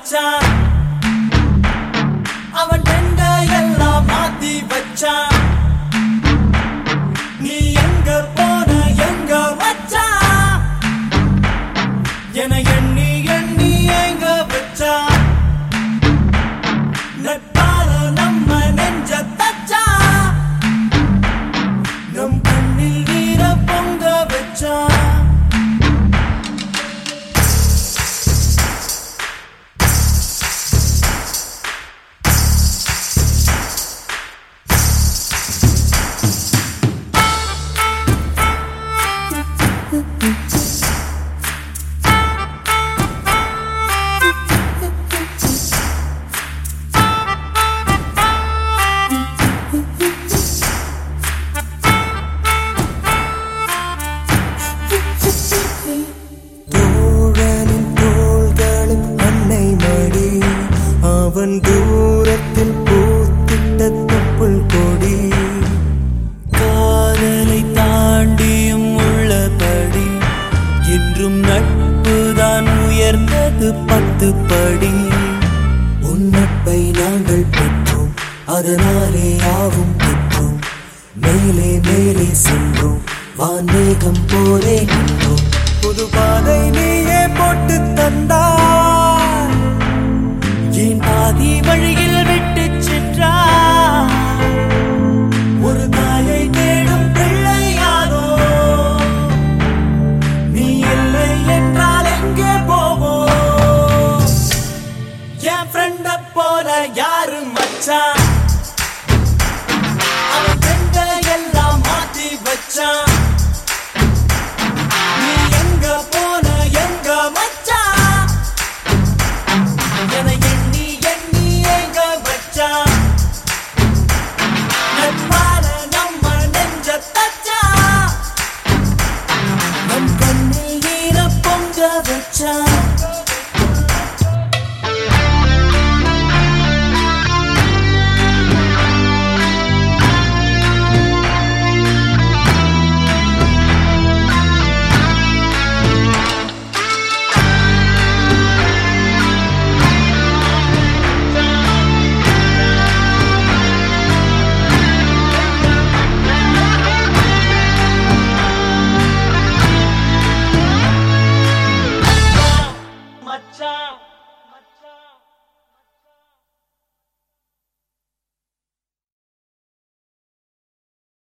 மச்சான் அவன் டெண்ட எல்லாம் மாத்தி வச்சான் நீ எங்க போன எங்க மச்சான் என எண்ணி எண்ணி எங்க வச்சான் நட்பால நம்ம நெஞ்ச தச்சான் நம் கண்ணில் நீர பொங்க வச்சான் அவன் தூரத்தில் பூத்திட்ட தொப்புள் கொடி காதலை தாண்டியும் உள்ளபடி என்றும் நட்புதான் உயர்ந்தது 10 படி உன் நட்பை நாங்கள் பெற்றோம் அதனாலே யாவும் பெற்றோம் மேலே மேலே சென்றோம் வான்மேகம் போலே நின்றோம் புது பாதை நீயே போட்டு தந்தாய் என் பாதி வழியில் விட்டு சென்றாய் ஒரு தாயை தேடும் பிள்ளையாரோ நீ இல்லை என்றால் எங்கே போவோம் என் ஃப்ரெண்ட போல யாரு மச்சான்